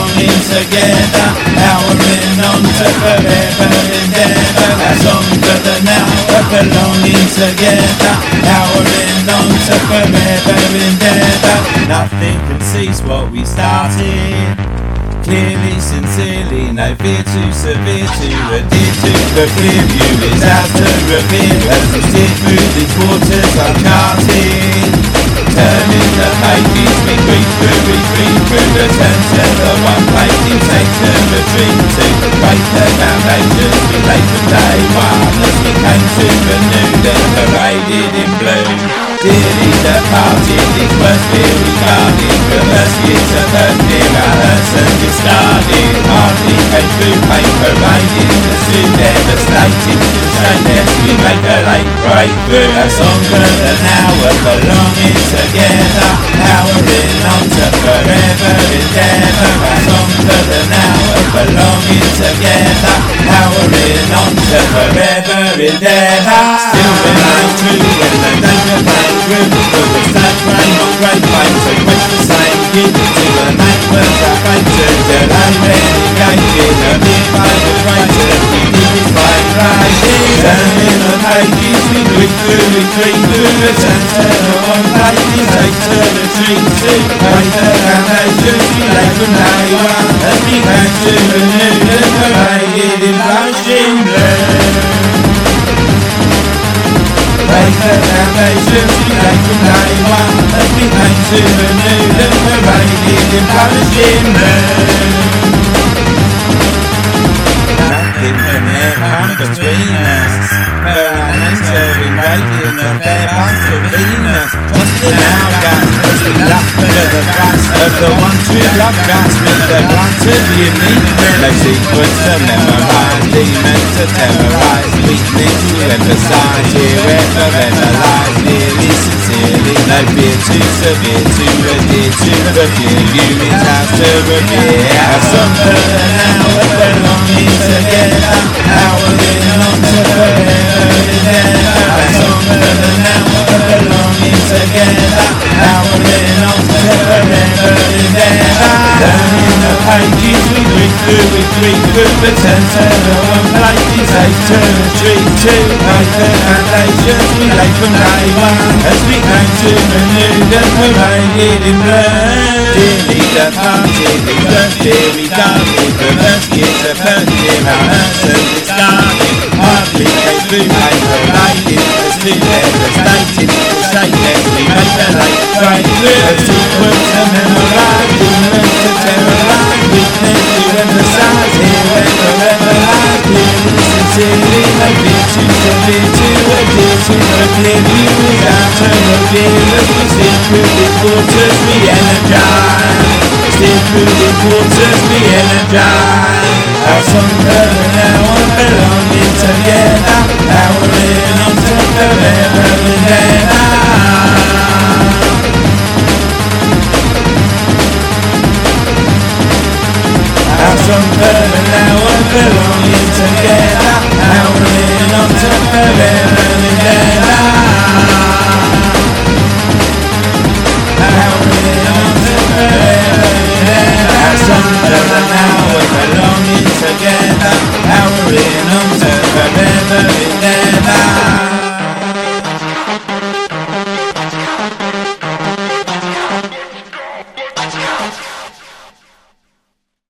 belonging together, powering on to forever endeavor. A song for the now, we're belonging together, powering on to forever endeavor. Nothing can cease what we started. Clearly, sincerely, no fear too severe to adhere to. The clear view is ours to reveal as we steer through these waters uncharted. Turning the pages, we read through, return to the one place we take to retreat to. Break the foundations we laid from day one as we came to renew them paraded in bloom. Dearly departed, these words feel regarded, reverse years of hurt near our hurts and discarded. Hardly came through pain paraded, the soon devastated. Shameless we make a late breakthrough. A song for the now, we're belonging together, powering on to forever endeavor. A song for the now, we're belonging together, powering on to forever endeavor. Still remain true when the danger plays through, but we stand rain on great pain to quench the same key to the night words our fate to delay renegade in a big fight of right to the deepest fight rising. Turning the pages we read through, return to the one place we take to retreat to. Break the foundations we lay from day one as we came to renew them paraded in blushing blue. Break the foundations we lay from day one as we came to renew them paraded in blushing blue. Nothing can ever come between us, but I'm entering radiant of their path to Venus. Just in our guts as we love to the guts of the one true love guts with the blunt of uniqueness. No sequence to memorize, demons to terrorize, weakness to emphasize, irreverent lies, nearly sincerely, no fear too severe to adhere to. The fear you is ours to revere. Our song for the now, we're belonging together, powering on to forever endeavor. Our song for the now, we're belonging together, powering on to forever endeavor. Turning the pages we read through, return to the one place we take to retreat to. Break the foundations we lay from day one as we came to renew them paraded in blue. Dearly departed, we first fear regarded, reverse years of hurt near our hurts and discarded. Hardly came through pain paraded, as too devastated. Shameless we made a late breakthrough. A sequence to memorize, demons to terrorize, weakness to emphasize, here and forever lies. Clearly, sincerely, no fear too severe to adhere to. The clear view is out to reveal as we steer through these waters we energize. Steer through these waters we energize. Our song for the now, we're belonging together, powering on to forever endeavor. Our song for the now, we're belonging together, powering on to forever endeavor. Powering on to forever endeavor. Our song for the now, we're belonging together, powering on to forever endeavor. Gotcha.